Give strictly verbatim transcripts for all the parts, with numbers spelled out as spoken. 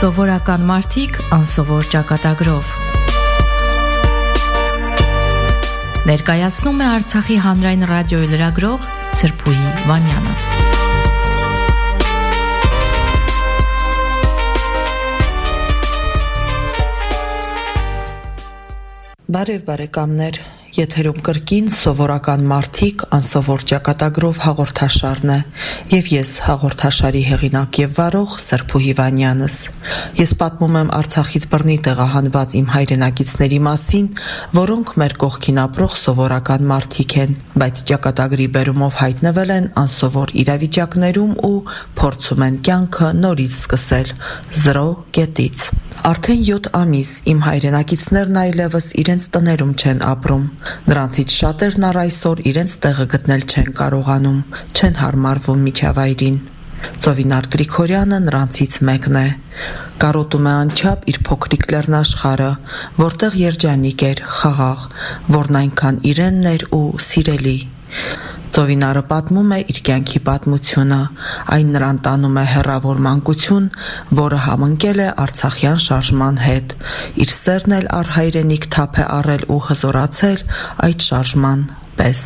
Սովորական մարդիկ անսովոր ճակատագրով։ Ներկայացնում է Արցախի հանրային ռադիոյի լրագրող Սրփուհի Վանյանը։ Բարև բարեկամներ, եթերում կրկին սովորական մարդիկ անսովոր ճակատագրով հաղորդաշարն է, եւ ես հաղորդաշարի հեղինակ եւ վարող Սրփուհի Վանյանս։ Ես պատմում եմ Արցախից բռնի տեղահանված իմ հայրենակիցների մասին, որոնք մեր կողքին ապրող սովորական մարդիկ են, բայց ճակատագրի բերումով հայտնվել են անսովոր իրավիճակներում ու փորձում են կյանքը նորից սկսել զրո կետից։ Արդեն յոթ ամիս իմ հայրենակիցներն այլևս իրենց տներում չեն ապրում։ Նրանցից շատերն առ այսօր իրենց տեղը գտնել չեն կարողանում, չեն հարմարվում միջավայրին։ Ծովինար Գրիգորյանը նրանցից մեկն է։ Կարոտում է անչափ իր փոքրիկ լեռնաշխարհը, որտեղ երջանիկ էր, խաղաղ, որն այնքան իրենն էր ու սիրելի։ Ծովինարը պատմում է իր կյանքի պատմությունը, այն նրան տանում է հեռավոր մանկություն, որը համընկել է արցախյան շարժման հետ, իր սերն էլ առ հայրենիք թափ է առել ու հզորացել այդ շարժման պես։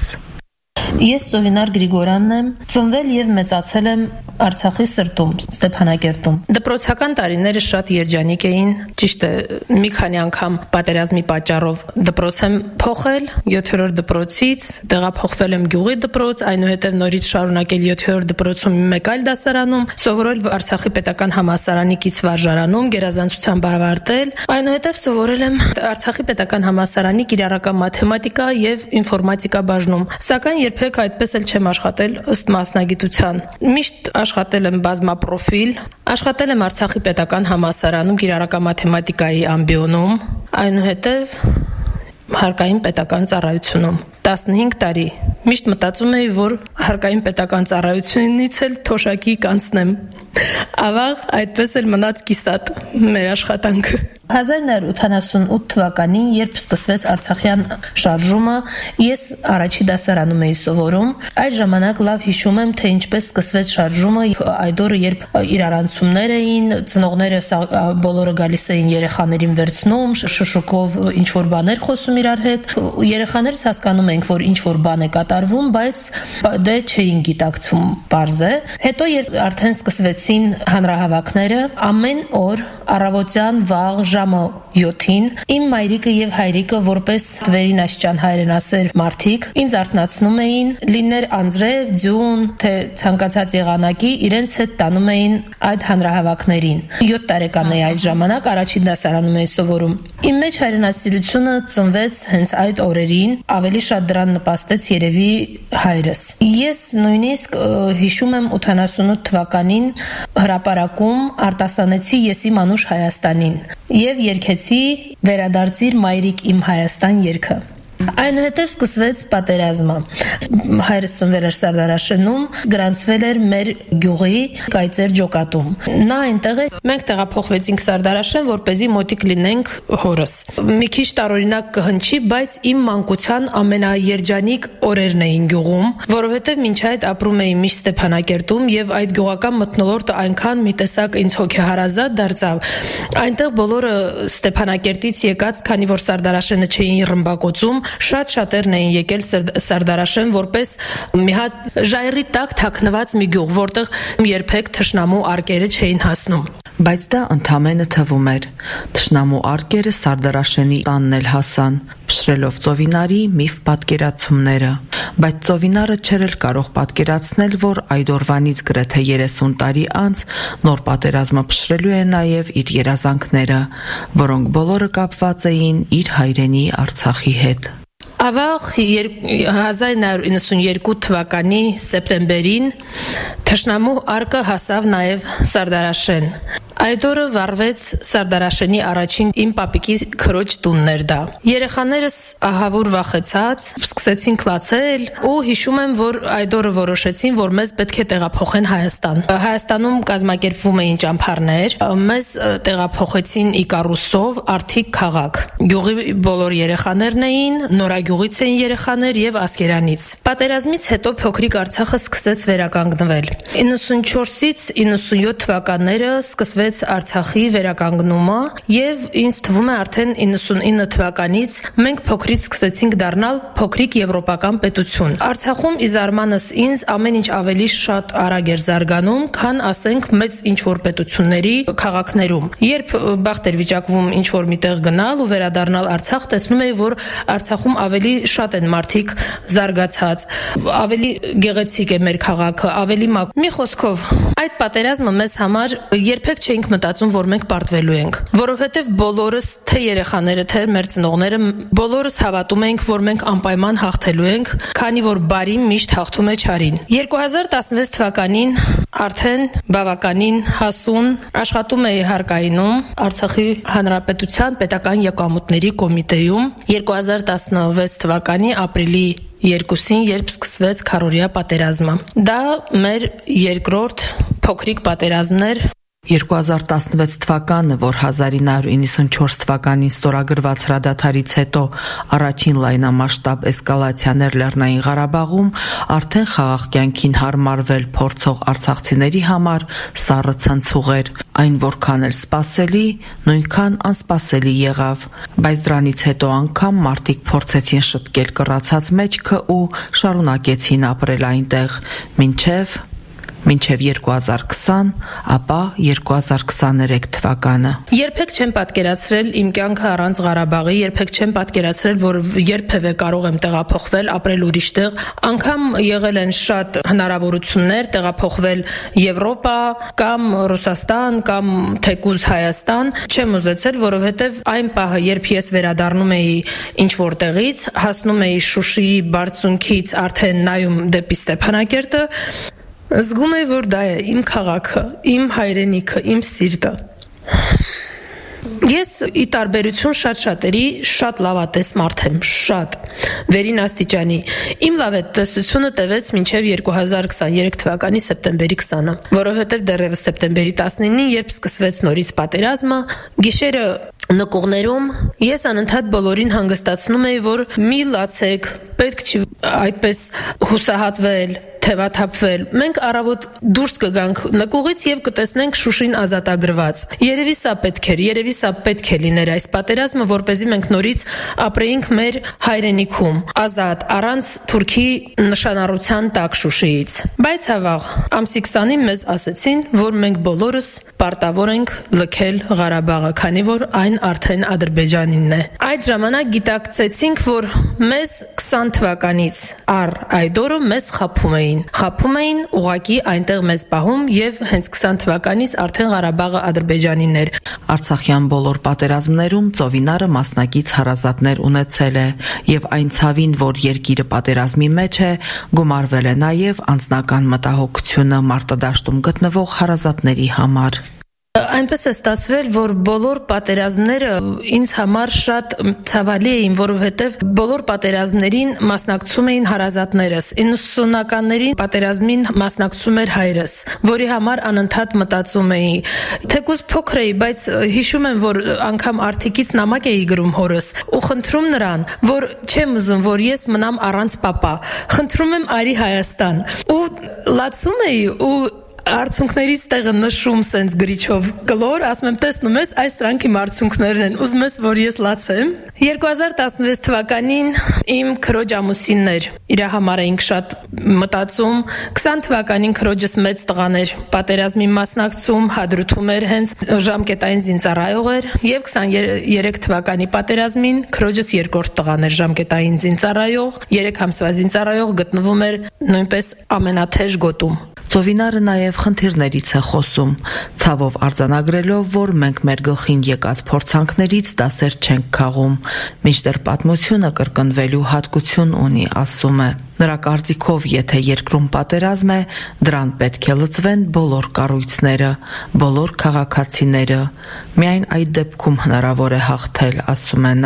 Ես Ծովինար Գրիգորյանն եմ, ծնվել եւ մեծացել եմ Արցախի սրտում, Ստեփանակերտում։ Դպրոցական տարիները շատ երջանիկ էին, ճիշտ է, մի քանի անգամ պատերազմի պատճառով դպրոց եմ փոխել, յոթերորդ դպրոցից տեղափոխվել եմ գյուղի դպրոց, այնուհետև նորից շարունակել յոթերորդ դպրոցում մեկ այլ դասարանում, սովորել Արցախի պետական համալսարանի կից վարժարանում, գերազանցությամբ ավարտել, այնուհետև սովորել եմ Արցախի պետական համալսարանի կիրառական մաթեմատիկա եւ ինֆորմատիկա բաժնում, սակայն երբեք այդպես էլ չեմ աշխատել ըստ մասնագիտության։ Միշտ աշխատել եմ բազմապրոֆիլ, աշխատել եմ Արցախի պետական համալսարանում կիրառական մաթեմատիկայի ամբիոնում, այնուհետև հարկային պետական ծառայությունում տասնհինգ տարի։ Միշտ մտածում էի, որ հարկային պետական ծառայությունից էլ թոշակի կանցնեմ։ Ավաղ այդպես էլ մնաց կիսատ մեր աշխատանքը։ հազար նոր ութանասունութ թվականին, երբ սկսվեց Արցախյան շարժումը, ես առաջի դասարանում էի սովորում։ Այդ ժամանակ լավ հիշում եմ, թե ինչպես սկսվեց շարժումը, այդ օրը, երբ իրարանցումներ էին, ծնողները բոլորը գալիս էին երեխաներին վերցնում, շշուկով ինչ-որ բաներ խոսում իրար հետ։ Երեխաներս հասկանում ենք, որ ինչ-որ բան է կատարվում, բայց դե չէին գիտակցում, պարզ է։ Հետո երբ արդեն սկսվեցին հանրահավաքները, ամեն օր առավոտյան վաղ ժամը յոթին իմ մայրիկը եւ հայրիկը որպես վերինաշճան հայրենասեր մարդիկ ինձ արթնացնում էին, լիներ անձրև, ձյուն, թե ցանկացած եղանակի, իրենց հետ տանում էին այդ հանրահավաքներին։ յոթ տարեկան էի այդ ժամանակ, առաջին դասարանում էի սովորում։ Իմ մեջ հայրենասիրությունը ծնվեց հենց այդ օրերին, ավելի շատ դրան նպաստեց երևի հայրս։ Ես նույնիսկ հիշում եմ ութանասունութ թվականին հրապարակում արտասանեցի ես իմ անուշ Հայաստանին եւ երգեցի «Վերադարձիր մայրիկ իմ Հայաստան» երգը։ Այնուհետև սկսվեց պատերազմը։ Հայրս ծնվել էր Սարդարաշենում, գրանցվել էր մեր գյուղի Կայծեր ջոկատում։ Նա այնտեղ է։ Մենք տեղափոխվեցինք Սարդարաշեն, որպեսզի մոտիկ լինենք հորս։ Մի քիչ տարօրինակ կհնչի, բայց իմ մանկության ամենաերջանիկ օրերն էին գյուղում, որովհետև մինչ այդ ապրում էի միշտ Ստեփանակերտում եւ այդ գյուղական մթնոլորտը այնքան մի տեսակ ինձ հոգեհարազատ դարձավ։ Այնտեղ բոլորը Ստեփանակերտից եկած, քանի որ Սարդարաշենը չէին ռմբակոծում, շատ շատերն էին եկել Սարդարաշեն որպես մի հատ ժայռի տակ թաքնված մի գյուղ, որտեղ երբեք թշնամու արկերը չէին հասնում։ Բայց դա ընդամենը թվում էր։ Թշնամու արկերը Սարդարաշենի տանն էլ հասան, փշրելով Ծովինարի միֆ պատկերացումները։ Բայց Ծովինարը չէր էլ կարող պատկերացնել, որ այդ օրվանից գրեթե երեսուն տարի անց նոր պատերազմը փշրելու է նաև իր երազանքները, որոնք բոլորը կապված էին իր հայրենի Արցախի հետ։ Ավաղ հազար նոր իննսունյոթ թվականի սեպտեմբերին թշնամու արկը հասավ նաև Սարդարաշեն։ Այդ օրը վառվեց Սարդարաշենի առաջին իմ պապիկի քրոջ տունն էր դա։ Երեխաներս ահավոր վախեցած սկսեցին քլացել ու հիշում եմ, որ այդ օրը որոշեցին, որ մեզ պետք է տեղափոխեն Հայաստան։ Հայաստանում կազմակերպվում էին ճամփարներ, մեզ տեղափոխեցին Իկարուսով Արթիկ քաղաք։ Գյուղի բոլոր երեխաներն էին, Նորագյուղից էին երեխաներ եւ Ասկերանից։ Պատերազմից հետո փոքրիկ Արցախը սկսեց վերականգնվել։ իննսունչորսից իննսունյոթ թվականները սկսվեց սկսվեց Արցախի վերականգնումը եւ ինձ թվում է արդեն իննսունինը թվականից մենք փոքրից սկսեցինք դառնալ փոքրիկ եվրոպական պետություն։ Արցախում ի զարմանս ինձ ամեն ինչ ավելի շատ արագ էր զարգանում, քան ասենք մեծ ինչ-որ պետությունների քաղաքներում։ Երբ բախտ էր վիճակվում ինչ-որ միտեղ գնալ ու վերադառնալ Արցախ, տեսնում էի, որ Արցախում ավելի շատ են մարդիկ զարգացած, ավելի գեղեցիկ է մեր քաղաքը, ավելի մակ։ Մի խոսքով, այդ պատերազմը մեզ համար երբեք չէինք մտածում, որ մենք պարտվելու ենք, որովհետև բոլորս, թե երեխաները, թե մեր ծնողները, բոլորս հավատում էինք, որ մենք անպայման հաղթելու ենք, քանի որ բարին միշտ հաղթում է չարին։ երկու հազար տասնվեց թվականին արդեն բավականին հասուն աշխատում էի Հարկայինում, Արցախի Հանրապետության պետական եկամուտների կոմիտեում երկու հազար տասնվեց թվականի ապրիլի երկուսին, երբ սկսվեց քառօրյա պատերազմը։ Դա մեր երկրորդ փոքրիկ պատերազմն էր։ երկու հազար տասնվեց թվականը, որ հազար ինը հարյուր իննսունչորս թվականին ստորագրված հրադադարից հետո առաջին լայնամասշտաբ էսկալացիաներ Լեռնային Ղարաբաղում, արդեն խաղաղ կյանքին հարմարվել փորձող արցախցիների համար սառը ցնցուղ էր։ Այն որքան էլ սպասելի, նույնքան անսպասելի եղավ, բայց դրանից հետո անգամ մարդիկ փորձեցին շտկել կռացած մեջքը ու շարունակեցին ապրել այնտեղ, մինչև մինչև երկու հազար քսան, ապա երկու հազար քսաներեք թվականը։ Երբեք չեմ պատկերացրել իմ կյանքը առանց Ղարաբաղի, երբեք չեմ պատկերացրել, որ երբևէ կարող եմ տեղափոխվել, ապրել ուրիշտեղ։ Անգամ եղել են շատ հնարավորություններ տեղափոխվել Եվրոպա կամ Ռուսաստան կամ թեկուզ Հայաստան, չեմ ուզեցել, որովհետև այն պահը, երբ ես վերադառնում էի ինչ-որ տեղից, հասնում էի Շուշիի բարձունքից արդեն նայում դեպի Ստեփանակերտը, զգում եմ, որ դա է իմ քաղաքը, իմ հայրենիքը, իմ սիրտը։ Ես ի տարբերություն շատ շատերի շատ լավատես մարդ եմ, շատ վերին աստիճանի։ Իմ լավատեսությունը տևեց մինչև երկու հազար քսաներեք թվականի սեպտեմբերի քսանը, որովհետև դեռևս սեպտեմբերի տասնինին, երբ սկսվեց նորից պատերազմը, գիշերը նկուղներում ես անընդհատ բոլորին հանգստացնում էի, որ մի լացեք, պետք չի այդպես հուսահատվել, թևաթափվել։ Մենք առավոտ դուրս կգանք նկուղից եւ կտեսնենք Շուշին ազատագրված։ Երևի սա պետք էր, երևի սա պետք է լիներ այս պատերազմը, որպեսզի մենք նորից ապրեինք մեր հայրենիքում, ազատ, առանց Թուրքի նշանառության տակ Շուշիից։ Բայց հավաղ, ամսի քսանին մեզ ասեցին, որ մենք բոլորս պարտավոր ենք լքել Ղարաբաղը, քանի որ այն արդեն Ադրբեջանինն է։ Այդ ժամանակ գիտակցեցինք, որ մեզ քսան թվականից առ այդ օրը մեզ խաբում էին։ Խաբում էին, ուղղակի այնտեղ մեզ պահում եւ հենց քսան թվականից արդեն Ղարաբաղը Ադրբեջանին էր։ Արցախյան բոլոր պատերազմներում Ծովինարը մասնակից հարազատներ ունեցել է եւ այն ցավին, որ երկիրը պատերազմի մեջ է, գումարվել է նաեւ անձնական մտահոգությունը մարտադաշտում գտնվող հարազատների համար։ Այնպես է ստացվել, որ բոլոր պատերազմները ինձ համար շատ ցավալի էին, որովհետև բոլոր պատերազմներին մասնակցում էին հարազատներս։ իննսունականներին պատերազմին մասնակցում էր հայրս, որի համար անընդհատ մտածում էի։ Թեկուզ փոքր էի, բայց հիշում եմ, որ անգամ արտիկից նամակ էի գրում հորս ու խնդրում նրան, որ չեմ ուզում, որ ես մնամ առանց պապա։ Խնդրում եմ արի Հայաստան։ Ու լացում էի ու արցունքներից տեղը նշում սենց գրիչով կլոր, ասում եմ, տեսնում ես, այս սրանք իմ արցունքներն են, ուզում ես, որ ես լացեմ։ երկու հազար տասնվեց թվականին իմ քրոջ ամուսինն էր, իրա համար էինք շատ մտածում, քսան թվականին քրոջս մեծ տղան էր, պատերազմի մասնակցում, հադրութում էր, հենց ժամկետային զինծառայող էր, եւ քսաներեք թվականի պատերազմին քրոջս երկրորդ տղան էր, ժամկետային զինծառայող, երեք ամսվա զինծառայող, գտնվում էր նույնպես ամենաթեժ գոտում։ Ծովինարը նաև խնդիրներից է խոսում, ցավով արձանագրելով, որ մենք մեր գլխին եկած փորձանքներից դասեր չենք քաղում, մինչդեռ պատմությունը կրկնվելու հատկություն ունի, ասում է։ Նրա կարծիքով, եթե երկրում պատերազմ է, դրան պետք է լծվեն բոլոր կառույցները, բոլոր քաղաքացիները։ Միայն այդ դեպքում հնարավոր է հաղթել, ասում է նա։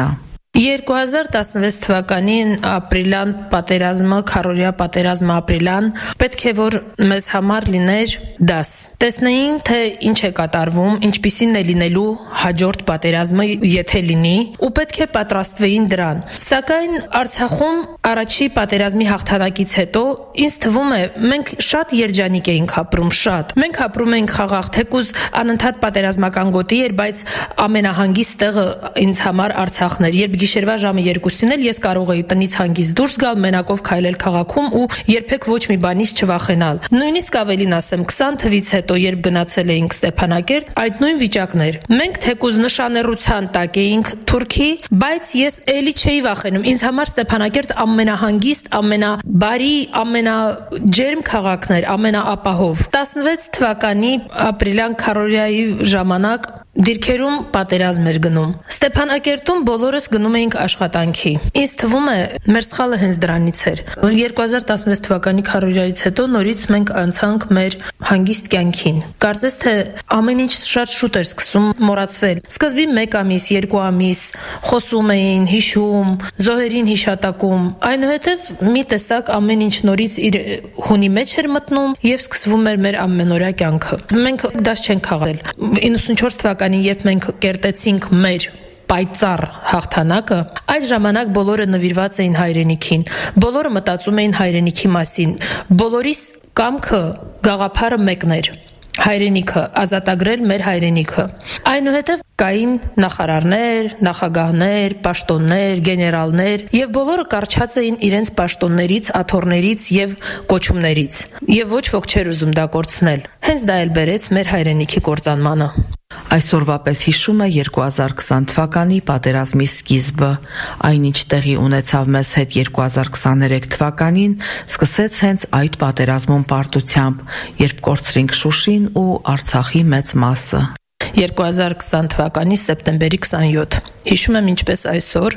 երկու հազար տասնվեց թվականին ապրիլյան պատերազմը, քառորյա պատերազմը ապրիլյան, պետք է որ մեզ համար լիներ դաս։ Տեսնեին, թե ինչ է կատարվում, ինչպիսին է լինելու հաջորդ պատերազմը, եթե լինի, ու պետք է պատրաստվեին դրան։ Սակայն Արցախում առաջի պատերազմի հաղթանակից հետո ինձ թվում է մենք շատ երջանիկ էինք ապրում, շատ։ Մենք ապրում էինք խաղաղ, թեկուզ անընդհատ պատերազմական գոտի էր, բայց ամենահանգիստ տեղը ինձ համար Արցախն էր։ Երբ գիշերվա ժամը երկուսին էլ ես կարող էի տնից հանգիստ դուրս գալ, մենակով քայլել քաղաքում ու երբեք ոչ մի բանից չվախենալ։ Նույնիսկ ավելին ասեմ, քսան թվից հետո, երբ գնացել էինք Ստեփանակերտ, այդ նույն վիճակն էր։ Մենք թեկուզ նշանառության տակ էինք Թուրքի, բայց ես էլի չէի վախենում։ Ինձ համար Ստեփանակերտ ամենահանգիստ, ամենաբարի, ամենաջերմ քաղաքն էր, ամենաապահով։ տասնվեց թվականի ապրիլյան քառորյայի ժամանակ դիրքերում պատերազմ էր գնում։ Ստեփանակերտում բոլորս գնում էինք աշխատանքի։ Ինձ թվում է մեր սխալը հենց դրանից էր։ երկու հազար տասնվեց թվականի քառորյայից հետո նորից մենք անցանք մեր հանգիստ կյանքին։ Կարծես թե ամեն ինչ շատ շուտ էր սկսում մոռացվել։ Սկզբի մեկ ամիս, երկու ամիս խոսում էին, հիշում, զոհերին հիշատակում, այնուհետև մի տեսակ ամեն ինչ նորից իր հունի մեջ էր մտնում եւ սկսվում էր մեր ամենօրյա կյանքը։ Մենք դաս չենք խաղալ։ իննսունչորս թվականին, երբ մենք կերտեցինք մեր պայծառ հաղթանակը, այդ ժամանակ բոլորը նվիրված էին հայրենիքին, բոլորը մտածում էին հայրենիքի մասին, բոլորիս կամքը գաղափարը մեկն էր։ Հայրենիքը, ազատագրել մեր հայրենիքը։ Այնուհետև կային նախարարներ, նախագահներ, պաշտոններ, գեներալներ եւ բոլորը կարճած էին իրենց պաշտոններից, աթոռներից եւ կոչումներից։ Եվ ոչ ոք չէր ուզում դա կորցնել։ Հենց դա էլ բերեց մեր հայրենիքի կործանմանը։ Այսօրվա պես հիշում է երկու հազար քսան թվականի պատերազմի սկիզբը։ Այնինչ տեղի ունեցավ մեզ հետ երկու հազար քսաներեք թվականին, սկսեց հենց այդ պատերազմում պարտությամբ, երբ կորցրինք Շուշին ու Արցախի մեծ մասը։ երկու հազար քսան թվականի սեպտեմբերի քսանյոթ։ Հիշում եմ ինչպես այսօր,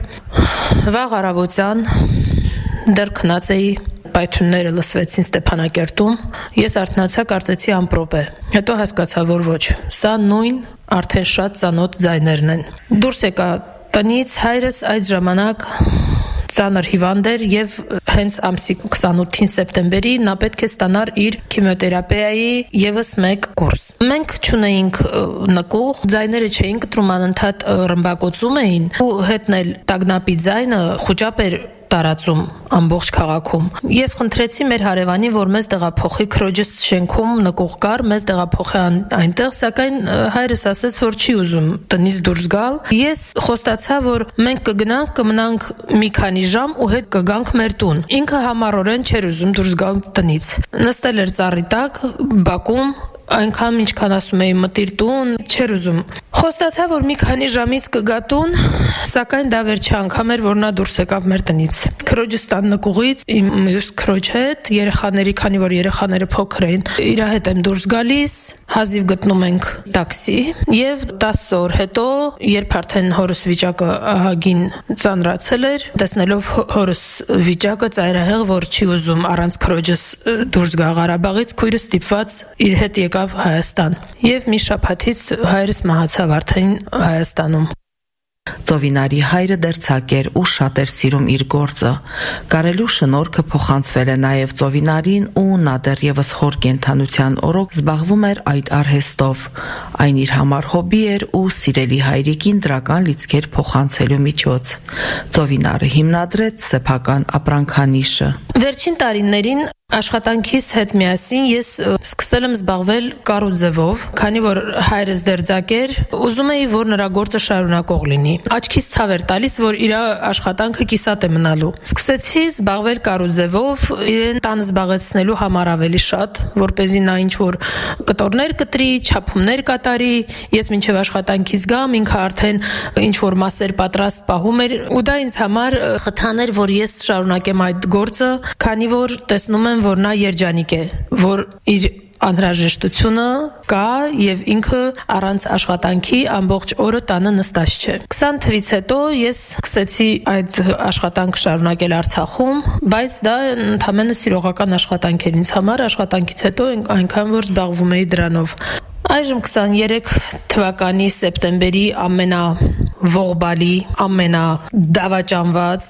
վաղ առավոտյան դեռ քնած էի, պայթյունները լսվեցին Ստեփանակերտում, ես արթնացա, կարծեցի ամպրոպ է, հետո հասկացա, որ ոչ, սա նույն արդեն շատ ծանոթ ձայներն են։ Դուրս եկա տնից, հայրս այդ ժամանակ ծանր հիվանդ էր եւ հենց ամսի քսանութին սեպտեմբերի նա պետք է ստանար իր քիմիոթերապիայի եւս մեկ կուրս։ Մենք չունեինք նկուղ, ձայները չէին կտրում, անընդհատ ռմբակոծում էին ու հետն էլ տագնապի ձայնը խոճապ էր տարածում ամբողջ քաղաքում։ Ես խնդրեցի մեր հարևանին, որ մեզ տեղափոխի, քրոջս շենքում նկուղ կար, մեզ տեղափոխի այնտեղ, սակայն հայրս ասաց, որ չի ուզում տնից դուրս գալ։ Ես խոստացա, որ մենք կգնանք, կմնանք մի քանի ժամ ու հետ կգանք մեր տուն։ Ինքը համառորեն չէր ուզում դուրս գալ տնից։ Նստել էր ծառի տակ, բակում, այնքան ինչքան ասում էի մտիր տուն, չէր ուզում։ Խոստացա, որ մի քանի ժամից կգա տուն, սակայն դա վերջի անգամ էր, որ նա դուրս եկավ մեր տնից։ Քրոջս տան նկուղից իմ մյուս քրոջ հետ, երեխաների, քանի որ երեխաները փոքր էին, իր հետ եմ դուրս գալիս, հազիվ գտնում ենք տաքսի եւ տասը օր հետո, երբ արդեն հորս վիճակը ահագին ծանրացել էր, տեսնելով հորս վիճակը ծայրահեղ, որ չի ուզում առանց քրոջս դուրս գա Ղարաբաղից, քույրս ստիպված իր հետ եկավ Հայաստան եւ մի շաբաթից հայրս մահացավ արդեն Հայաստանում։ Ծովինարի հայրը դերձակ էր ու շատ էր սիրում իր գործը։ Կարելու շնորհքը փոխանցվել է նաև Ծովինարին ու նա դեռևս հոր կենդանության օրոք զբաղվում էր այդ արհեստով։ Այն իր համար հոբբի էր ու սիրելի հայրիկին դրական լիցքեր փոխանցելու միջոց։ Ծովինարը հիմնադրեց սեփական ապրանքանիշը։ Վերջին տարիներին աշխատանքիս հետ միասին ես սկսել եմ զբաղվել կարուձևով, քանի որ հայրս դերձակ էր, ուզում էի, որ նրա գործը շարունակող լինի։ Աչքիս ցավ էր տալիս, որ իր աշխատանքը կիսատ է մնալու։ Սկսեցի զբաղվել կարուձևով, իրեն տան զբաղեցնելու համար ավելի շատ, որպեսզի նա ինչ որ կտորներ կտրի, չափումներ կատարի, ես մինչև աշխատանքից գամ, ինքը արդեն ինչ որ մասեր պատրաստ պահում էր, ու դա ինձ համար խթան էր, որ ես շարունակեմ այդ գործը, քանի որ տեսնում եմ, որ նա երջանիկ է, որ իր անհրաժեշտությունը կա եւ ինքը առանց աշխատանքի ամբողջ օրը տանը նստած չէ։ քսան թվից հետո ես սկսեցի այդ աշխատանքը շարունակել Արցախում, բայց դա ընդհանրապես սիրողական աշխատանք էր ինձ համար, աշխատանքից հետո այնքան որ զբաղվում էի դրանով։ Այժմ քսաներեք թվականի սեպտեմբերի ամենա ամենաողբալի, ամենադավաճանված,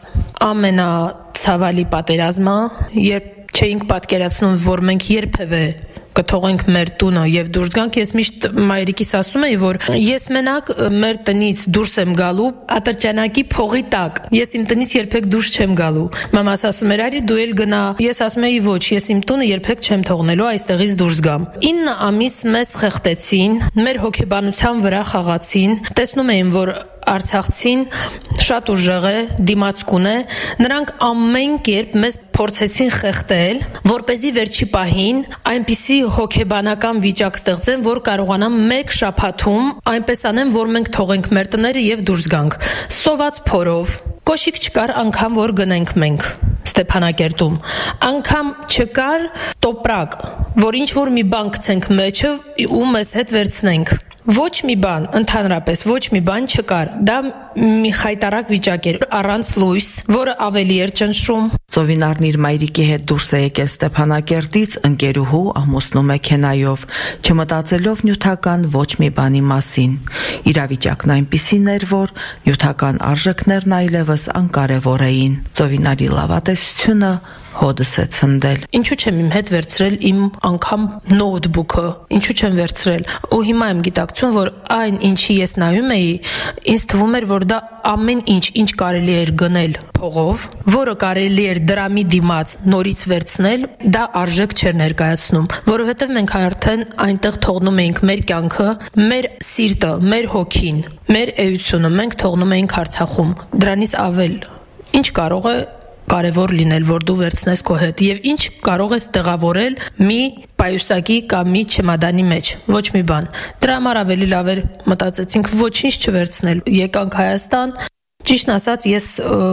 ամենացավալի պատերազմը, երբ չէինք պատկերացնում, որ մենք երբևէ կթողենք մեր տունը եւ դուրս գանք, ես միշտ մայրիկիս ասում էի, որ ես մենակ մեր տնից դուրս եմ գալու ատրճանակի փողի տակ, ես իմ տնից երբեք դուրս չեմ գալու։ Մամաս ասում էր, արի դու էլ գնա, ես ասում էի, ոչ, ես իմ տունը երբեք չեմ թողնելու այստեղից դուրս գամ։ ինը ամիս մեզ խեղտեցին, մեր հոգեբանության վրա խաղացին, տեսնում էին, որ Արցախցին շատ ուժեղ է, դիմացկուն է, նրանք ամեն կերպ մեզ փորձեցին խեղդել, որպեսզի վերջի պահին այնպիսի հոգեբանական վիճակ ստեղծեն, որ կարողանան մեկ շաբաթում այնպես անեն, որ մենք թողենք մեր տները եւ դուրս գանք։ Սոված փորով, կոշիկ չկար անգամ, որ գնենք մենք Ստեփանակերտում, անգամ չկար տոպրակ, որ ինչ որ մի բան գցենք մեջը ու մեզ հետ վերցնենք։ Ոչ մի բան, ընդհանրապես ոչ մի բան չկար։ Դա մի խայտարակ վիճակ էր, առանց լույս, որը ավելի էր ճնշում։ Ծովինարն իր մայրիկի հետ դուրս է եկել Ստեփանակերտից ընկերուհու ամուսնու մեքենայով, չմտածելով նյութական ոչ մի բանի մասին։ Իրավիճակն այնպիսին էր, որ նյութական արժեքներն այլևս անկարևոր էին։ Ծովինարի լավատեսությունը հոդս է ցնդել։ Ինչու չեմ իմ հետ վերցրել իմ անգամ նոթբուքը, ինչու չեմ վերցրել։ Ու հիմա եմ գիտակցում, որ այն ինչի ես նայում էի, ինձ թվում էր, որ դա ամեն ինչ, ինչ կարելի էր գնել փողով, որը կարելի էր դրամի դիմաց նորից վերցնել, դա արժեք չէր ներկայացնում, որովհետև մենք արդեն այնտեղ թողնում էինք մեր կյանքը, մեր սիրտը, մեր հոգին, մեր էությունը մենք թողնում էինք Արցախում։ Դրանից ավել ինչ կարող է կարևոր լինել, որ դու վերցնես քո հետ եւ ինչ կարող ես տեղավորել մի պայուսակի կամ մի չեմադանի մեջ, ոչ մի բան։ Դրա համար ավելի լավ էր մտածեցինք ոչինչ չվերցնել։ Եկանք Հայաստան, ճիշտն ասած ես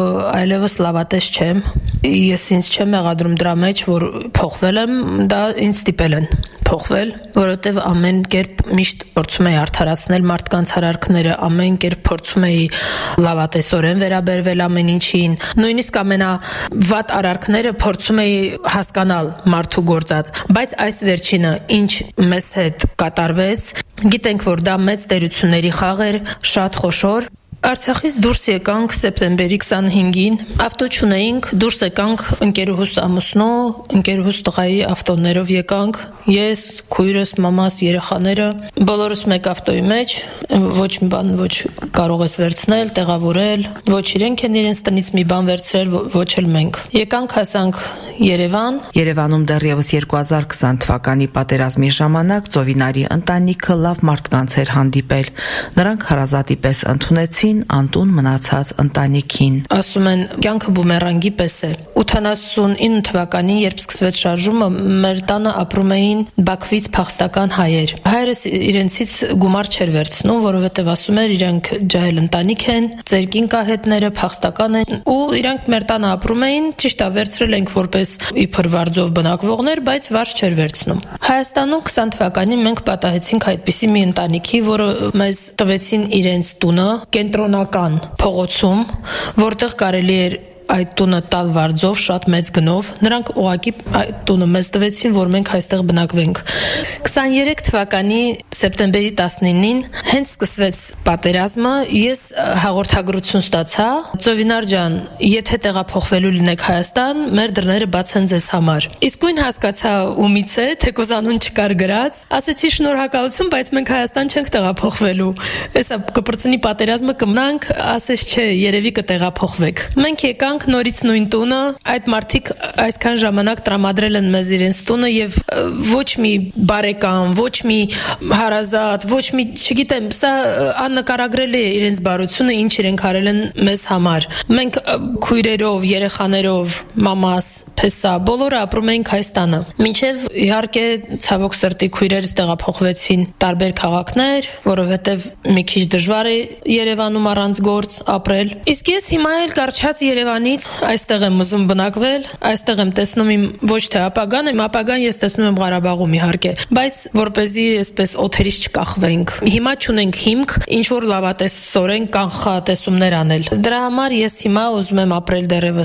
այլևս լավատես չեմ, ես ինձ չեմ մեղադրում դրա մեջ, որ փոխվել եմ, դա ինձ ստիպել են փոխվել, որովհետև ամեն կերպ միշտ փորձում էի արդարացնել մարդկանց հարարքները, ամեն կերպ փորձում էի լավատեսորեն վերաբերվել ամեն ինչին, նույնիսկ ամենավատ արարքները փորձում էի հասկանալ մարդու գործած, բայց այս վերջինը ինչ մեզ հետ կատարվեց, գիտենք, որ դա մեծ տերությունների խաղ էր, շատ խոշոր։ Արցախից դուրս եկանք սեպտեմբերի քսանհինգին, ավտո չունեինք, դուրս եկանք ընկերուհուս ամուսնու, ընկերուհուս տղայի ավտոներով եկանք, ես, քույրս, մամաս, երեխաները, բոլորս մեկ ավտոյի մեջ, ոչ մի բան ոչ կարող ես վերցնել, տեղավորել, ոչ իրենք են իրենց տնից մի բան վերցրել, ոչ էլ մենք։ Եկանք հասանք Երևան։ Երևանում դեռևս երկու հազար քսան թվականի պատերազմի ժամանակ Ծովինարի ընտանիքը լավ մարդկանց էր հանդիպել։ Նրանք հարազատի պես ընդունեցին անտուն մնացած ընտանիքին։ Ասում են, կյանքը բումերանգի պես է։ ութանասունինը թվականին, երբ սկսվեց շարժումը, մեր տանը ապրում էին Բաքվից փախստական հայեր։ Հայրս իրենցից գումար չէր վերցնում, որովհետև ասում էր, իրենք ջահել ընտանիք են, ծերկին կահետները փախստական են, ու իրենք մեր տանը ապրում էին, ճիշտ է, վերցրել ենք որպես իբր վարձով բնակվողներ, բայց վարձ չէր վերցնում։ Հայաստանում քսան թվականին մենք պատահեցինք այդպիսի մի ընտանիքի, որը մեզ տվեցին իրենց տունը կենտրոնական փողոցում, որտեղ կարելի էր այդ տունը տալ վարձով, շատ մեծ գնով, նրանք ուղղակի այդ տունը մեզ տվեցին, որ մենք այստեղ բնակվենք։ քսաներեք թվականի սեպտեմբերի տասնինին հենց սկսվեց պատերազմը, ես հաղորդագրություն ստացա. Ծովինար ջան, եթե տեղափոխվելու լինեք Հայաստան, մեր դռները բաց են ձեզ համար։ Իսկույն հասկացա ումից է, թեկուզ անուն չկար գրած, ասեցի շնորհակալություն, բայց մենք Հայաստան չենք տեղափոխվելու։ Էսա կպրծնի պատերազմը կմնանք, ասես չէ, երևի կտեղափոխվեք։ Մենք եկանք նորից նույն տունը, այդ մարդիկ այսքան ժամանակ տրամադրել են մեզ իրենց տունը եւ ոչ մի բարեկամ, ոչ մի հարազատ, ոչ մի, չգիտեմ, սա աննկարագրելի է իրենց բարությունը, ինչ իրենք արել են մեզ համար։ Մենք քույրերով, երեխաներով, մամաս, փեսա, բոլորը ապրում էինք Հայաստանը։ Մինչև իհարկե ցավոք սրտի քույրերս տեղափոխվեցին տարբեր քաղաքներ, որովհետեւ մի քիչ դժվար է Երևանում առանց գործ ապրել։ Իսկ ես հիմա էլ կարճած Երևանից այստեղ եմ ուզում բնակվել, այստեղ եմ տեսնում իմ ոչ թե ապագան, իմ ապագան ես տեսնում եմ Ղարաբաղում իհարկե, բայց որպեսզի այսպես օթերից չկախվենք։ Հիմա չունենք հիմք ինչ որ լավատեսորեն կանխատեսումներ անել։ Դրա համար ես հիմա ուզում եմ ապրել դեռևս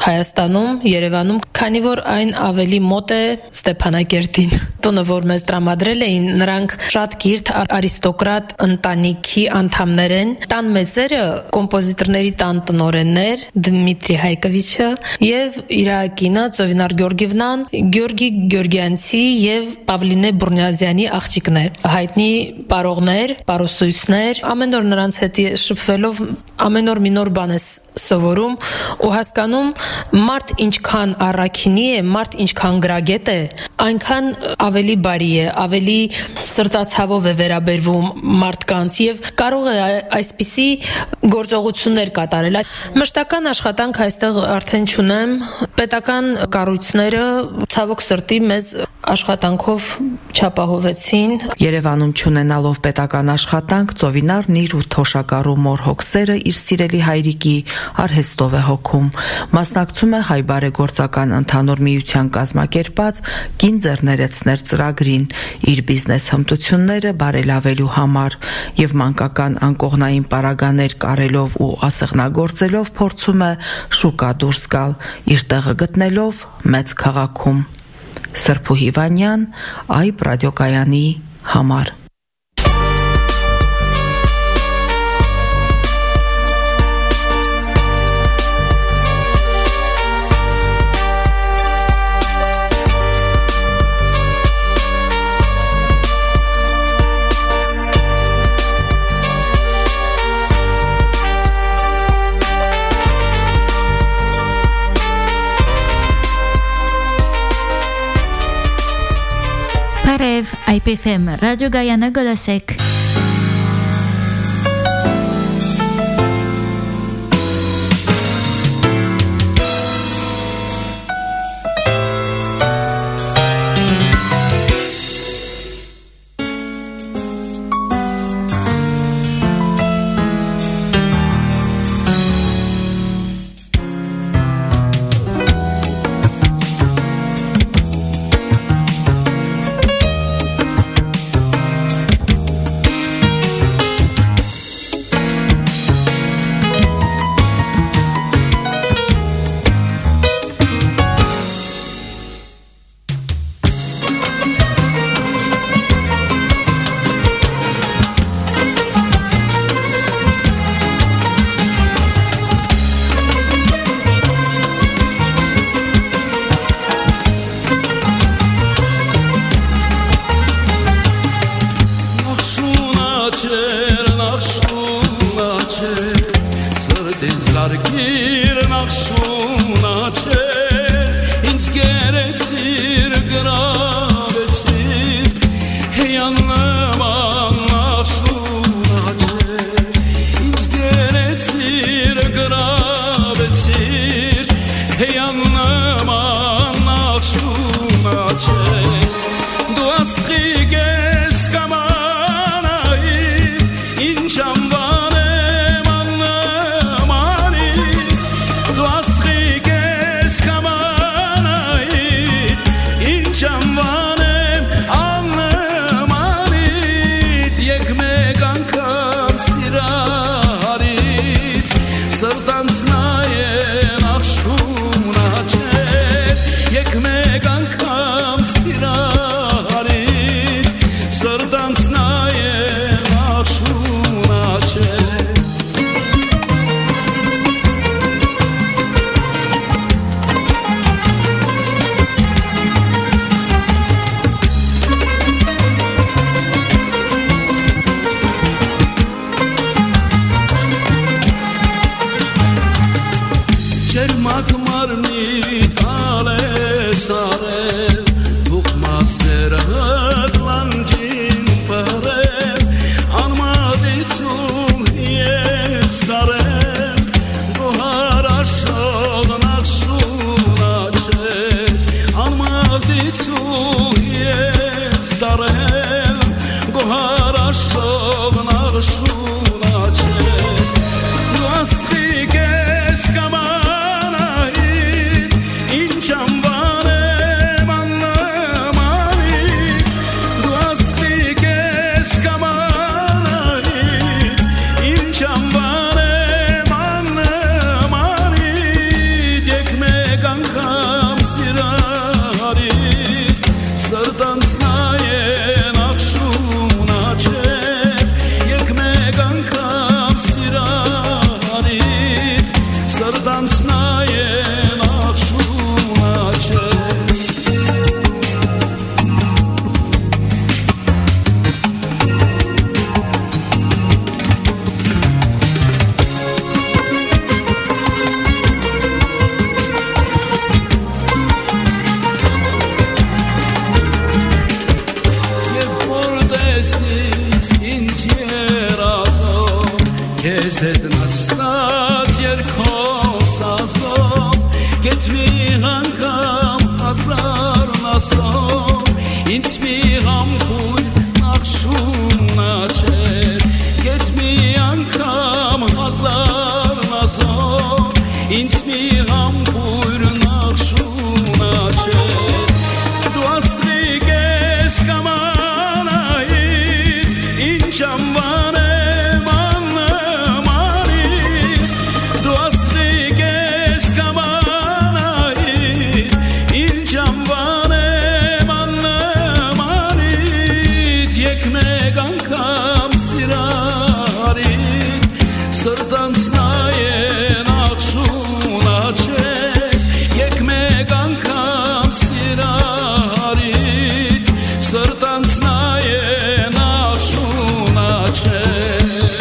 Հայաստանում, Երևանում, քանի որ այն ավելի մոտ է Ստեփանակերտին։ Տոնը, որ մեզ տրամադրել էին, նրանք շատ կիրթ արիստոկրատ ընտանիքի անդամներ են։ Տան մեծերը կոմպոզիտորների տան տնօրեններ Դմիտրի Հայկովիչը եւ իր կինը Ծովինար Գյորգիևնան, Գյորգի Գյորգյանցի եւ Պավլինե Բուրնյազյանի աղջիկն է։ Հայտնի պարողներ, պարուսույցներ, ամեն օր նրանց հետ շփվելով ամեն օր մի նոր բան է սովորում ու հասկանում մարդ ինչքան առաքինի է, մարդ ինչքան գրագետ է, այնքան ավելի բարի է, ավելի սրտացավով է վերաբերվում մարդկանց եւ կարող է այսպիսի գործողություններ կատարել։ Մշտական աշխատանք այստեղ արդեն չունեմ, պետական կառույցները ցավոք սրտի մեզ աշխատանքով չապահովեցին։ Երևանում չունենալով պետական աշխատանք, Ծովինարն իր ու թոշակառու մոր հոգսերը իր սիրելի հայրիկի արհեստով է հոգում։ Մասնակցում է հայ բարեգործական ընդհանուր միության կազմակերպած կին ձեռներեցներ ծրագրին իր բիզնես հմտությունները բարելավելու համար եւ մանկական անկողնային պարագաներ կարելով ու ասեղնագործելով փորձում է շուկա դուրս գալ, իր տեղը գտնելով մեծ քաղաքում։ Սրփուհի Վանյան, Այբ ռադիոկայանի համար։ Բարև, Այբ էֆ էմ ռադիոգայանը գլսեք։ Inchambane manamani, duas Ես հետ նստած երկոս ազով Գետ մի հանգամ հազարն ասով Ինձ մի համբույր նախշունա չեր Գետ մի անգամ հազարն ասով Ինձ մի համբույր նախշունա չեր Դու աստղիկ ես կամանայիր Ինչ ամվան եմ աննմանիր Դու աստղիկ ես կամանայիր Ինչ ամվան եմ աննմանիր Եկ մեկ անգամ սիրարիր Սրտանց նայեն աղշունա չեր Եկ մեկ անգամ սիրարիր Սրտանց նայեն աղշունա չեր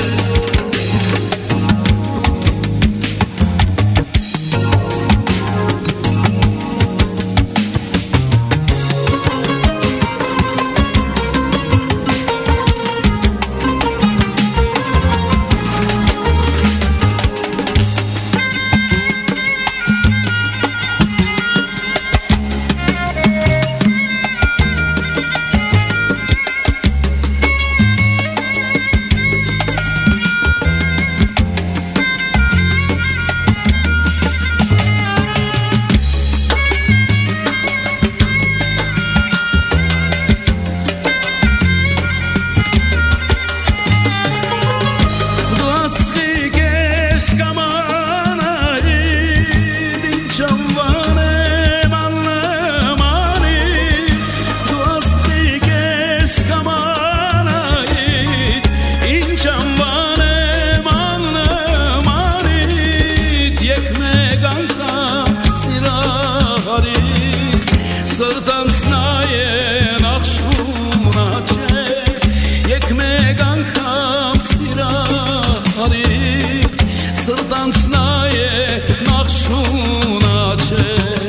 Սրտանց նայեն աղշունա չեր Եկ մեկ անգամ սիրարիր Սրտանց նայեն աղշունա չեր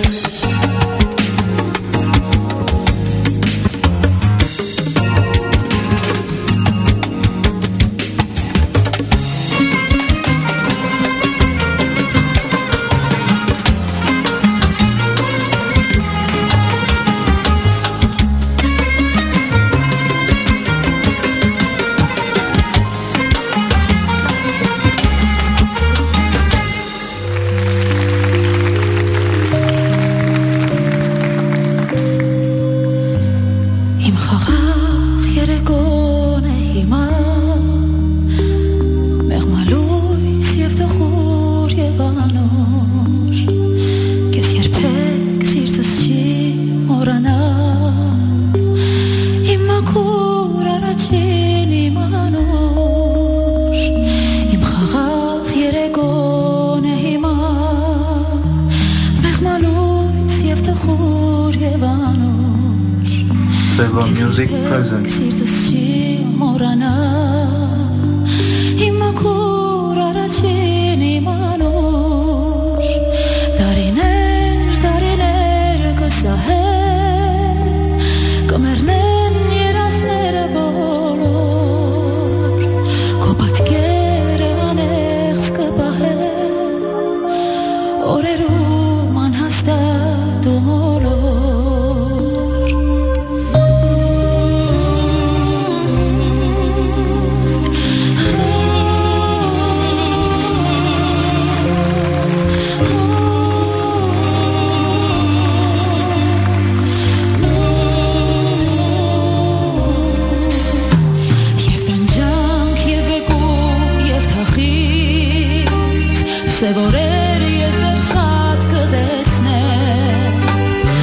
Seva Music present. Սևորեր ես դեռ շատ կտեսնեմ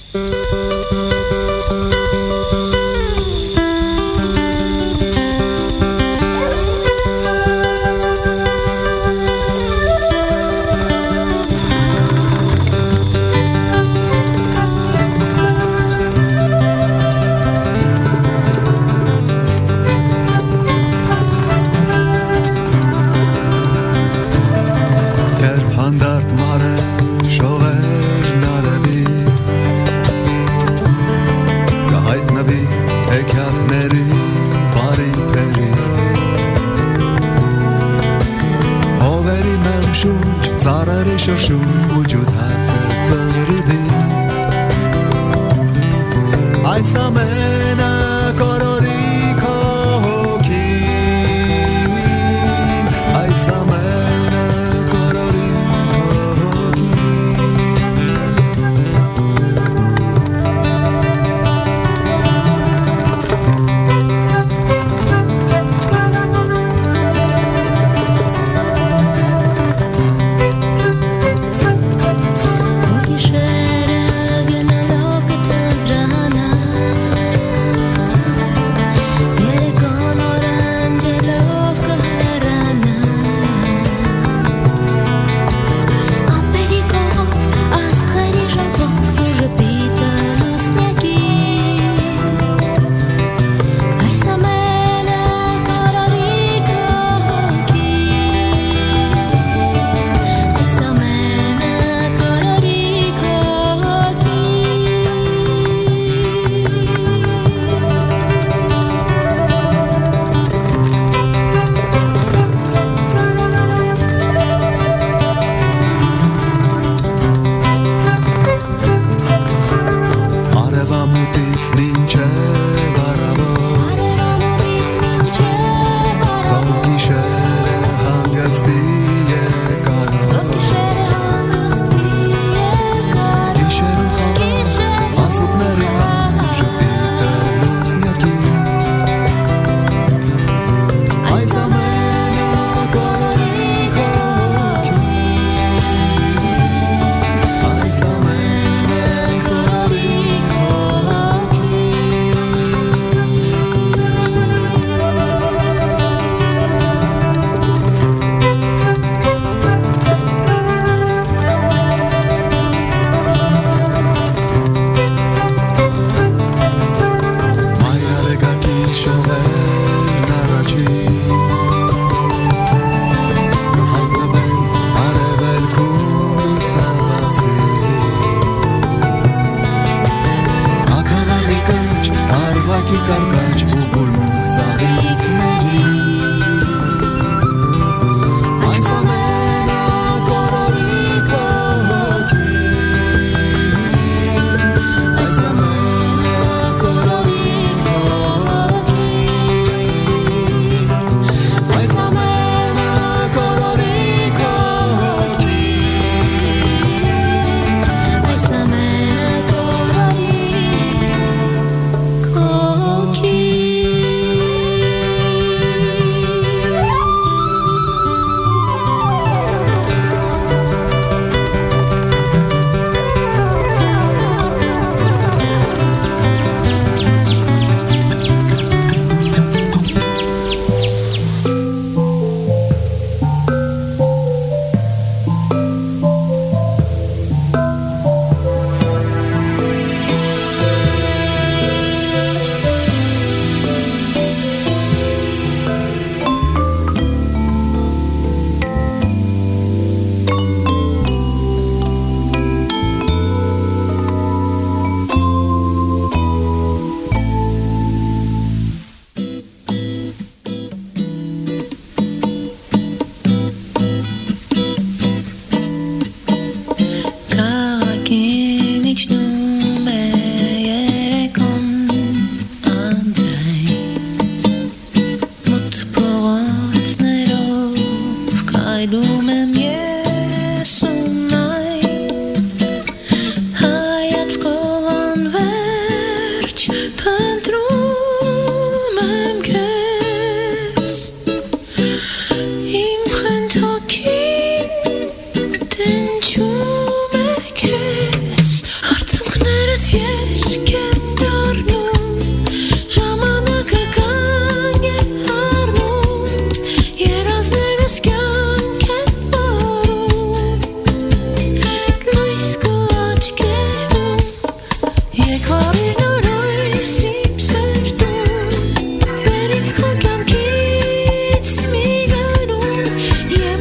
Yes.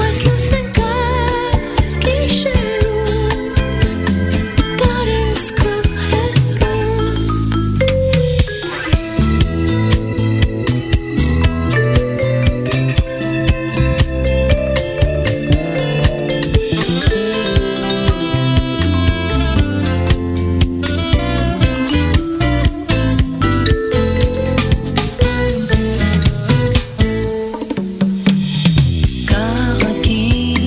Քաղաքի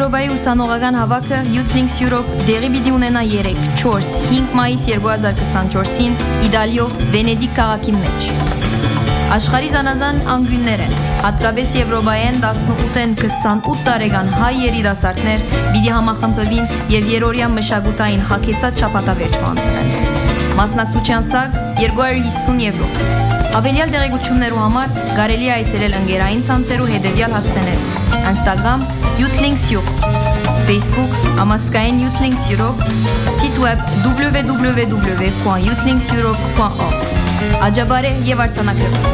Եվրոպայի ուսանողական հավաքը Youth Links Europe դեղի պիտի ունենա երեք, չորս, հինգ մայիս երկու հազար քսանչորսին Իտալիո Վենեդիկ քաղաքի մեջ։ Աշխարհի զանազան անկյուններ են, հատկապես Եվրոպայեն տասնութ-ին քսանութ տարեկան հայ երիտասարդներ պիտի համախմբվին եւ երրորդյա մշակութային հագեցած շաբաթավերջ կանցնեն։ Մասնակցության սակ երկու հարյուր հիսուն եվրո։ Հավելյալ դեղեցություններու համար կարելի է այցելել ընկերային ցանցերու հետևյալ հասցեներով. Instagram Youth Links Europe, Facebook Ամասկային Youth Links Europe, site web w w w point youth links europe point org. Աջաբարե եւ արձանագրվի։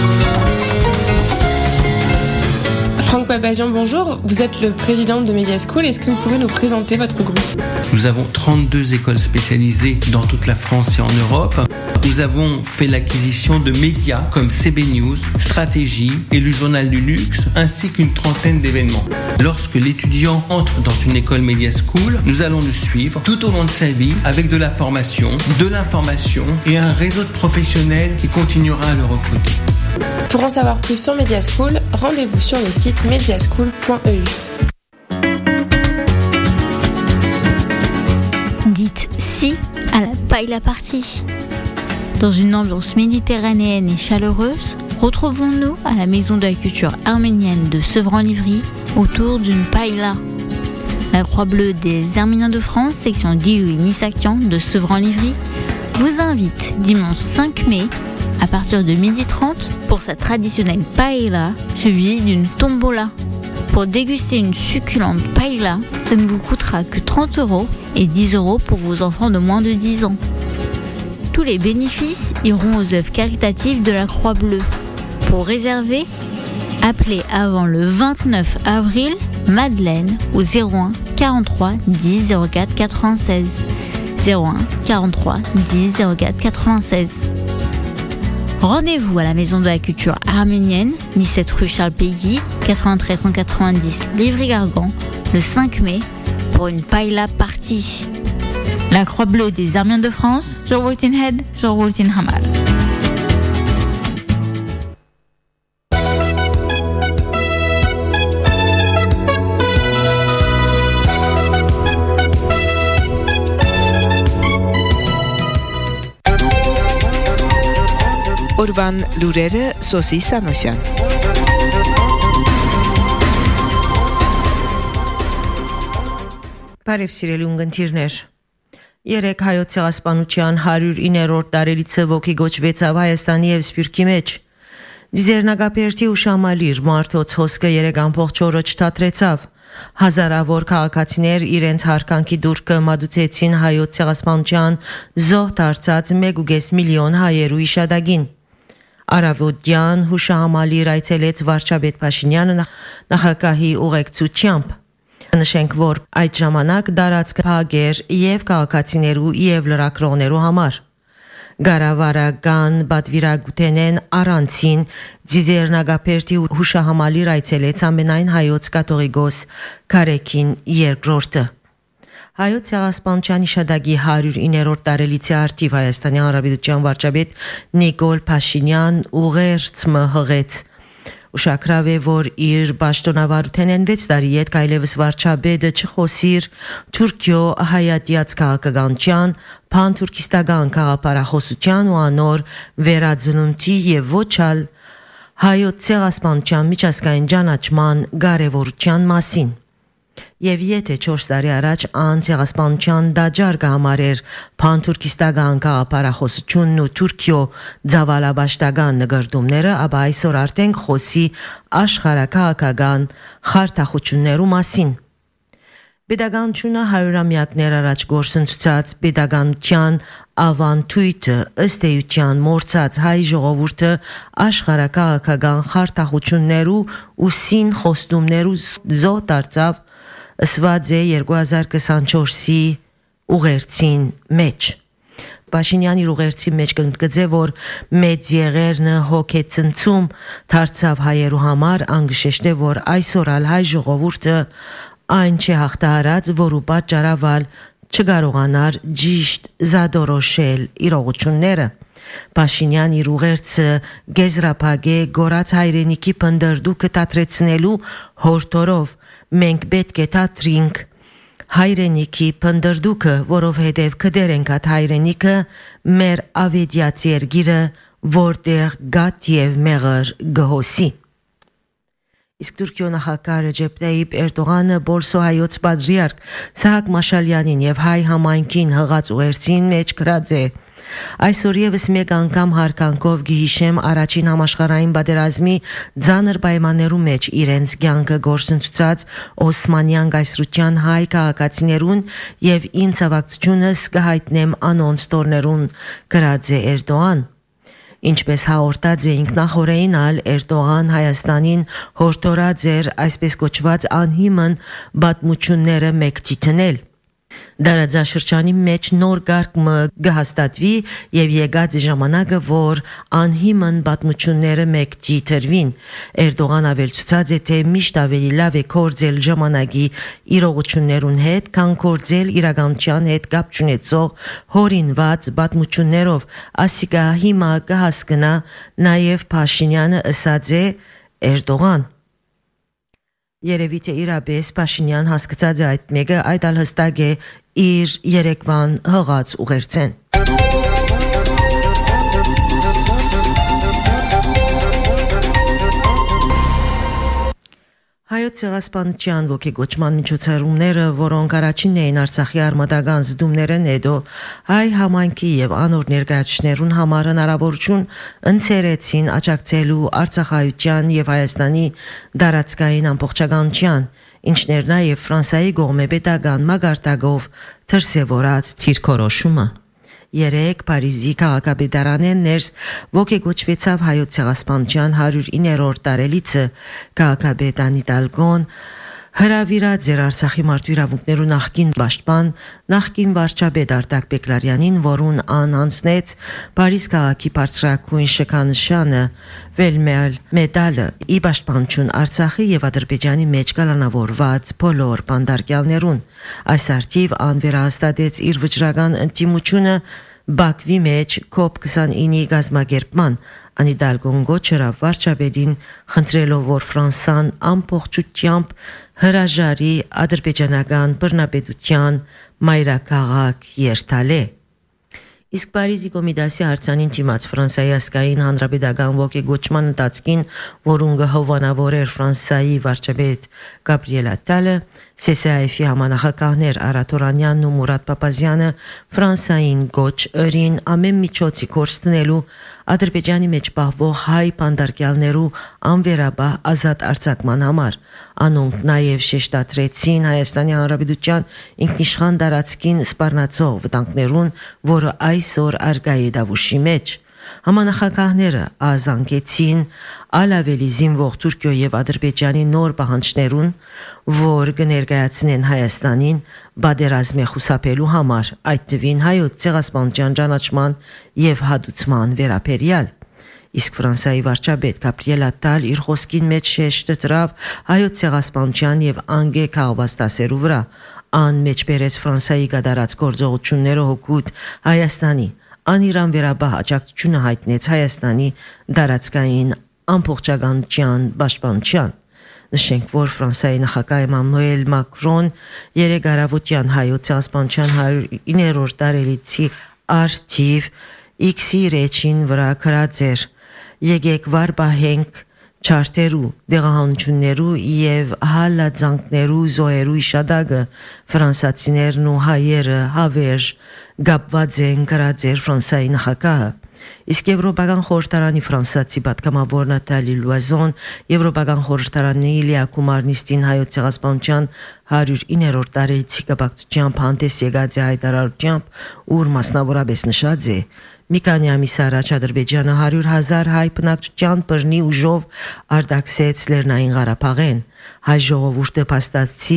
Franck Papazian, bonjour. Vous êtes le président de Media School. Est-ce que vous pouvez nous présenter votre groupe? Nous avons trente-deux écoles spécialisées dans toute la France et en Europe. Nous avons fait l'acquisition de médias comme C B News, Stratégie et le Journal du Luxe, ainsi qu'une trentaine d'événements. Lorsque l'étudiant entre dans une école Media School, nous allons le suivre tout au long de sa vie avec de la formation, de l'information et un réseau de professionnels qui continuera à le recruter. Pour en savoir plus sur Media School, rendez-vous sur le site mediaschool point e u. Dites si à la paella party. Dans une ambiance méditerranéenne et chaleureuse, retrouvons-nous à la Maison de la Culture arménienne de Sevran-Livry autour d'une paella. La Croix Bleue des Arméniens de France, section Diouy Missakian de Sevran-Livry, vous invite dimanche cinq mai à partir de midi trente pour sa traditionnelle paella suivie d'une tombola. Pour déguster une succulente paella, ça ne vous coûtera que trente euros et dix euros pour vos enfants de moins de dix ans. Tous les bénéfices iront aux œuvres caritatives de la Croix Bleue. Pour réserver, appelez avant le vingt-neuf avril Madeleine au zéro un quarante-trois dix zéro quatre quatre-vingt-seize. zéro un quarante-trois dix zéro quatre quatre-vingt-seize. Rendez-vous à la Maison de la Culture arménienne, dix-sept rue Charles Péguy, quatre-vingt-treize cent quatre-vingt-dix Livry-Gargan, le cinq mai, pour une paella party. La Croix Bleue des Arméniens de France, Jorwurtin Head, Jorwurtin Hamal. Օրվան լուրերը Սոսի Սանոսյան։ Բարև սիրելի ունգընտիրներ։ Երեք հայոց ցեղասպանության հարյուր իններորդ տարելիցը ոգի գոչվեցավ Հայաստանի եւ Սփյուռքի մեջ։ Ձերնագապերտի ուշամալիր մարդոց հոսքը երեք ամբողջ օրը չթատրեցավ։ Հազարավոր քաղաքացիներ իրենց հարկանքի դուրքը մատուցեցին հայոց ցեղասպանության զոհ դարձած մեկ ու կես միլիոն հայերու իշադագին։ Արավոտյան հուշահամալիր այցելեց վարչապետ Փաշինյանը նախագահի ուղեկցությամբ։ Նշենք, որ այդ ժամանակ դարածքը փակ էր եւ քաղաքացիներու եւ լրագրողներու համար։ Գարավարական բադվիրագութենեն առանցին Ձիզերնագապերտի հուշահամալիր այցելեց ամենայն հայոց կաթողիկոս Կարեկին երկրորդը։ Հայոց ցեղասպանության իշադագի հարյուր իններորդ տարելիցի արդիվ Հայաստանի Հանրապետության վարչապետ Նիկոլ Փաշինյան ուղերձը հղեց։ Ուշագրավ է, որ իր պաշտոնավարութենեն վեց տարի յետ այլևս վարչապետը չխոսիր Թուրքիո հայատյաց քաղաքականության, փան-թուրքիստական գաղափարախոսության ու անոր վերածնունդի եւ ոչ ալ հայոց ցեղասպանության միջազգային ճանաչման կարեւորության մասին։ Եվ եթե չորս տարի առաջ ան ցեղասպանության դաջար կհամարեր փան-թուրքիստական գաղափարախոսությունն ու Թուրքիո ձավալաբաշտական նկարտումները, ապա այսօր արդեն խոսի աշխարհակահաղական խարթախություններու մասին։ Պետականությունը հարյուրամյակներ առաջ գործընթացած պետականության ավանդույթը ըստ էության մորցած հայ ժողովուրդը աշխարհակահաղական խարթախություններու ու սին խոստումներու զոհ դարձավ ըսված է երկու հազար քսանչորսի ուղերձին մեջ։ Փաշինյանի ուղերձի մեջ կընդգծե, որ մեծ եղերնը հոգեցնցում դարձավ հայերու համար, անգշեշտե, որ այսօր ալ հայ ժողովուրդը այն չէ հաղթահարած, որու պատճառավալ չկարողանար ճիշտ զադորոշել իրողությունները։ Փաշինյան իր ուղերձը գեզրափակ է գորած հայրենիքի փնդրդուկը տատրեցնելու հորդորով մենք պետք է թատրինք հայրենիքի պնդրդուկը, որովհետև կդերենք այդ հայրենիքը մեր ավետյաց երգիրը, որտեղ գատ և մեղր գհոսի։ Իսկ Թուրքիո նախագահ Ռեջեփ Տայիփ Էրդողանը Բոլսոհայոց պատրիարք Սահակ Մաշալյանին եւ հայ համայնքին հղած ուղերձին մեջ գրած է. Այսօր եւս մեկ անգամ հարկանքով գիհիշեմ առաջին համաշխարհային պատերազմի ձանր պայմաններու մեջ իրենց կյանքը գործընթացած Օսմանյան գայսրության հայ քաղաքացիներուն եւ իմ ցավակցությունս կհայտնեմ անոնց տորներուն, գրած է Էրդողան։ Ինչպես հաղորդած էինք նախորդին ալ Էրդողան Հայաստանին հորդորած էր այսպես կոչված անհիմն պատմությունները մեկտի տնել։ Դարաձաշրջանի մեջ նոր կարգը կհաստատվի եւ եկած ժամանակը, որ անհիմն պատմությունները մեկտի տրվին։ Էրդողան ավելցուցած է, թե միշտ ավելի լավ է կործել ժամանակի իրողություններուն հետ, քան կործել իրականության հետ կապ չունեցող հորինված պատմություններով։ Ասիկա հիմա կհասկնա նաեւ Փաշինյանը ըսած է Էրդողան։ Երևի թե իրապես Փաշինյան հասկացած է այդ մեկը, այդ ալ հստակ է իր երեկվան հղած ուղերձեն։ Հայոց ցեղասպանության ոգեգոճման միջոցառումները, որոնք առաջինն էին Արցախի արմատական զդումներն հետո հայ համայնքի եւ անոր ներկայացուցիչներուն համար հնարավորություն ընձեռեցին աջակցելու Արցախայության եւ Հայաստանի դարածքային ամբողջականության, ինչներ նաեւ Ֆրանսիայի կողմէ պետական մագարտակով դրսևորած ցիրկորոշումը։ Երեք Փարիզի քաղաքապետարանեն ներս ոգեգոճվեցավ հայոց ցեղասպանության հարյուր իններորդ տարելիցը քաղաքապետ Իտալգոն հրավիրած էր Արցախի մարդու իրավունքներու նախկին պաշտպան, նախկին վարչապետ Արտակ Բեկլարյանին, որուն ան անցնեց Փարիզ քաղաքի բարձրակույն շքանշանը Վելմել մեդալը ի պաշտպանություն Արցախի եւ Ադրբեջանի մեջ կալանավորված բոլոր բանդարկյալներուն։ Այս արդիվ ան վերահաստատեց իր վճռական ընդդիմությունը Բաքվի մեջ կոպ քսանինի գազམ་ակերպման։ Անիդալգոն գոչրավ վարչապետին խնդրելով, որ Ֆրանսան ամբողջությամբ հրաժարի ադրբեջանական բռնապետության մայրաքաղաք երթալե։ Իսկ Փարիզի Կոմիտասի հարցանին դիմաց Ֆրանսիայի ազգային հանրապետական ոգեգոճման ընթացքին, որուն գհովանավոր էր Ֆրանսիայի վարչապետ Գաբրիել Ատալը, C S A F-ի համանախագահներ Արաթորանյանն ու Մուրադ Պապազյանը Ֆրանսիային գոչ ըրին ամեն միջոցի կորս տնելու Ադրբեջանի մեջ պահվող հայ բանդարկյալներու անվերաբար ազատ արձակման համար։ Անոնք նաև շեշտադրեցին Հայաստանի Հանրապետության ինքնիշխան տարածքին սպառնացող վտանգներուն, որը այսօր արգա է Դավուշի մեջ։ Համանախագահները ազանգեցին ալավելի զինվող Թուրքիո եւ Ադրբեջանի նոր պահանջներուն, որ կներկայացնեն Հայաստանին բادرազմի խուսափելու համար, այդ թվին հայոց ցեղասպանության ճանաչման եւ հատուցման վերաբերյալ։ Իսկ Ֆրանսիայի վարչապետ Գաբրիել Ատալ իր խոսքին մեջ շեշտադրավ հայոց ցեղասպանության եւ անգե քաղաքաստասերու վրա, ան մեջ բերեց Ֆրանսիայի կատարած գործողությունները հօգուտ Հայաստանի, ան իրան վերաբահ աջակցությունը հայտնեց Հայաստանի դարածքային ամբողջականության պաշտպանության։ Նշենք, որ Ֆրանսիայի նախագահ Էմանուել Մակրոն երեկ առավոտյան հայոց ցեղասպանության հարյուր իններորդ տարելիցի արդիվ X-ի ռեչին վրա գրած էր. Եկեք վար պահենք չարտերու, դեղահանություններու եւ հալածանքներու զոհերու իշադակը, ֆրանսացիներն ու հայերը հավերժ գապված են, գրած էր Ֆրանսիայի նախագահը։ Իսկ Եվրոպական խորհրդարանի ֆրանսիացի պատգամավոր Նատալի Լուազոն Եվրոպական խորհրդարանի Իլիա Կումարնիստին հայոց ցեղասպանության հարյուր իններորդ տարելիցի կապակցությամբ հանդես եկած է հայտարարությամբ, ուր մասնավորապես նշած է. մի քանի ամիս առաջ Ադրբեջանը հարյուր հազար հայ բնակչության բռնի ուժով արտաքսեց Լեռնային Ղարաբաղեն։ Հայ ժողովուրդը փաստացի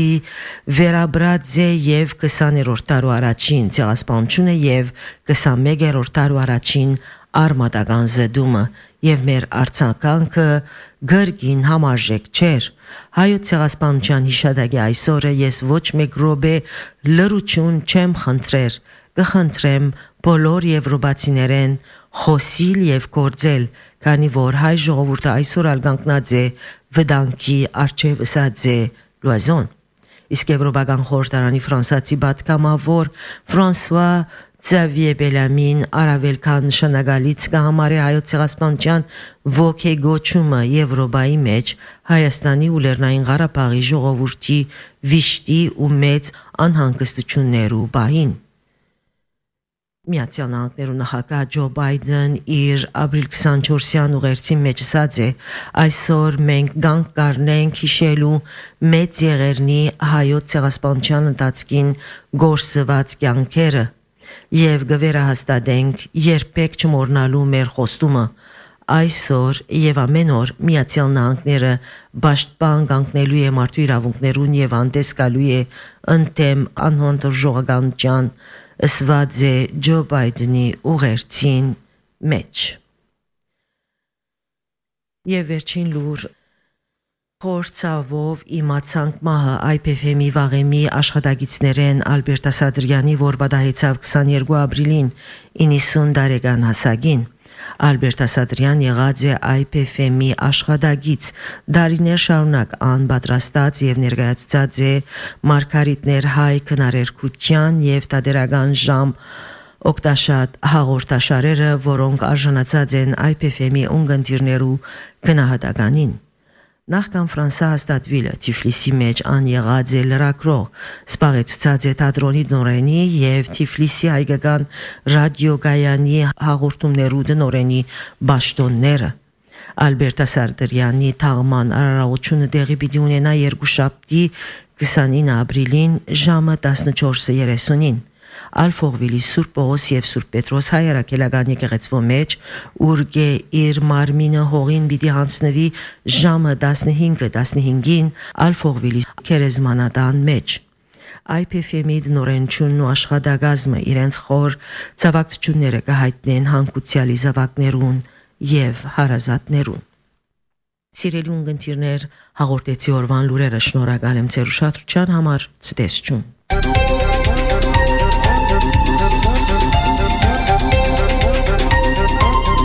վերաբրած է եւ քսաներորդ տարու առաջին ցեղասպանությունը եւ քսանմեկերորդ տարու առաջին արմատական զդումը եւ մեր արձագանքը գրգին համարժեք չէր։ Հայոց ցեղասպանության հիշադակի այսօրը ես ոչ մեկ րոպե լրություն չեմ խնդրեր, կխնդրեմ բոլոր եվրոպացիներեն խոսիլ եւ գործել, քանի որ հայ ժողովուրդը այսօր ալգանքնած է վտանգի արչեւ ըսած է Լուազոն։ Իսկ Եվրոպական խորհրդարանի ֆրանսացի պատգամավոր Ֆրանսուଆ Xavier Bellamին առավել քան նշանակալից կհամարի հայոց ցեղասպանության ոգեգոճումը Եվրոպայի մեջ Հայաստանի ու Լեռնային Ղարաբաղի ժողովրդի վիշտի ու մեծ անհանգստություններու բային։ Միացյալ Նահանգներու նախագահ Ջո Բայդեն իր ապրիլ քսանչորսյան ուղերձի մեջ ասաց է. այսօր մենք գանք կառնենք հիշելու մեծ եղերնի հայոց ցեղասպանության ընթացքին գործված կյանքերը եւ գվերահաստատենք երբեք չմոռնալու մեր խոստումը այսօր եւ ամեն օր Միացյալ Նահանգները պաշտպան կանգնելու է մարդու իրավունքներուն եւ հանդես գալու է ընդդեմ անհանդուրժողականության ըսված է Ջո Բայդենի ուղերձին մեջ։ Եվ վերջին լուր Փորձավով իմացանք մահը այ պի էֆ էմ-ի վաղեմի աշխատագիցներեն Ալբերտ Ասադրյանի, որ պատահեցավ քսաներկու ապրիլին իննսուն տարեկան հասակին։ Ալբերտ Ասադրյան եղած է այ պի էֆ էմ-ի աշխատագիծ, դարիներ շարունակ անպատրաստած եւ ներկայացած է Մարգարիտներ հայ քնարերգության եւ տադերական ժամ օգտաշատ հաղորդաշարերը, որոնք արժանացած են այ պի էֆ էմ-ի ունգընտիրներու գնահատականին։ Նախքան Ֆրանսա հաստատվելը Թիֆլիսի մեջ ան եղած է լրագրող, սպաղեցուցած է թատրոնի դնորենի եւ Թիֆլիսի հայկական ռադիոգայանի հաղորդումներու դնորենի բաշտոնները։ Ալբերտ Ասադրյանի թաղման արարողությունը տեղի պիտի ունենա երկուշաբթի քսանինը ապրիլին ժամը տասնչորսը երեսունին։ Ալֆողվիլի Սուրբ Պողոս եւ Սուրբ Պետրոս հայ առաքելական եկեղեցվո մեջ ուրգե իր մարմինը հողին պիտի հանձնվի ժամը տասնհինգը տասնհինգին Ալֆողվիլի քերեզմանատան մեջ։ այ պի էֆ էմ-ի դնորենությունն ու աշխատակազմը իրենց խոր ցավակցությունները կհայտնեն հանգուցյալի զավակներուն եւ հարազատներուն։ Սիրելի ունգընտիրներ, հաղորդեցի օրվան լուրերը, շնորհակալ եմ ձեր ուշադրության համար, ցտեսություն։